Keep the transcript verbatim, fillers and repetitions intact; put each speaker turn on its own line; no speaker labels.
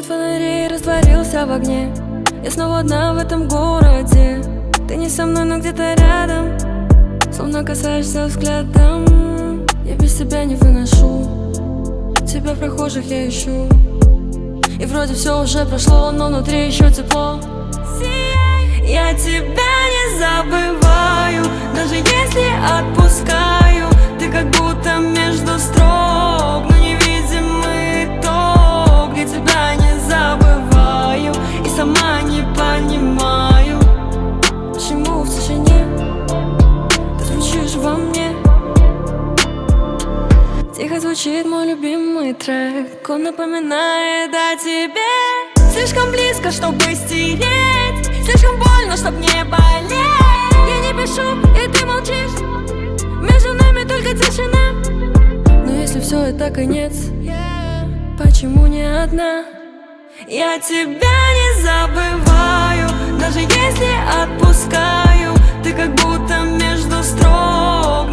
Свет фонарей растворился в огне. Я снова одна в этом городе. Ты не со мной, но где-то рядом, словно касаешься взглядом. Я без тебя не выношу, тебя в прохожих я ищу. И вроде все уже прошло, но внутри еще тепло. Я тебя не забываю, даже если отпускаю. Ты как будто между строк, но невидимый итог. Я тебя не забываю и сама не понимаю, почему в тишине ты звучишь во мне. Тихо звучит мой любимый трек, он напоминает о тебе. Слишком близко, чтобы стереть, слишком больно, чтоб не болеть. Я не пишу, и ты молчишь, между нами только тишина. Но если все это конец, почему не одна? Я тебя не забываю, даже если отпускаю. Ты как будто между строк,